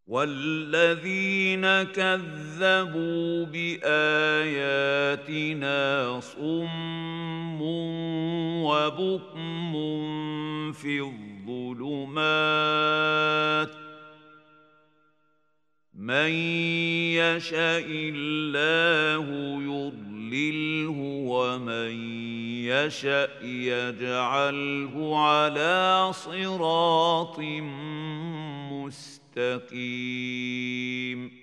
والذين كذبوا بآياتنا صم وبكم في الظلمات من يشاء الله يضلله ومن يشاء يجعله على صراط مستقيم